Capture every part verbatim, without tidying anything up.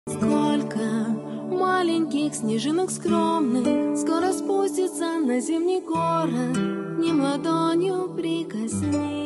Сколько маленьких снежинок скромных скоро спустится на зимний город, ним ладонью прикоснись.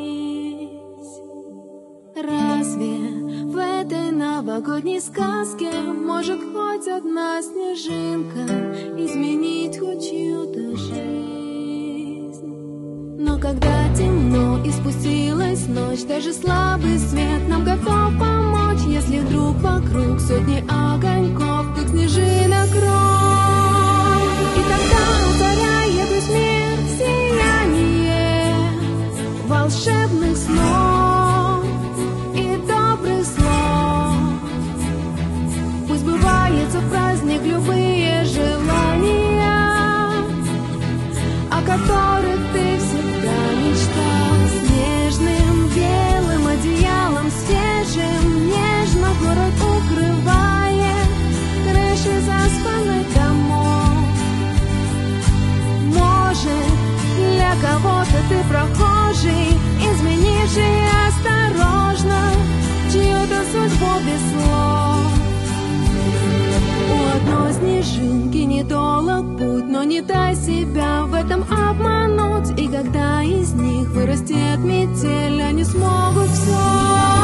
Разве в этой новогодней сказке может хоть одна снежинка изменить хоть чью-то жизнь? Но когда темно и спустилась ночь, даже слабый свет нам готов помочь, если вдруг вокруг сотни огоньков, как снежинок рой. И тогда озаряет весь мир сияние волшебных снов и добрых слов. Пусть сбываются в праздник любые желания, о которых ты всегда мечтал. Снежным белым одеялом свежим нежно город укрывает крыши заспанных домов. Может, для кого-то ты прохожий, изменивший осторожно чью-то судьбу без слов. У одной снежинки недолг путь, но не дай себя в этом обмануть. И когда из них вырастет метель, они смогут все.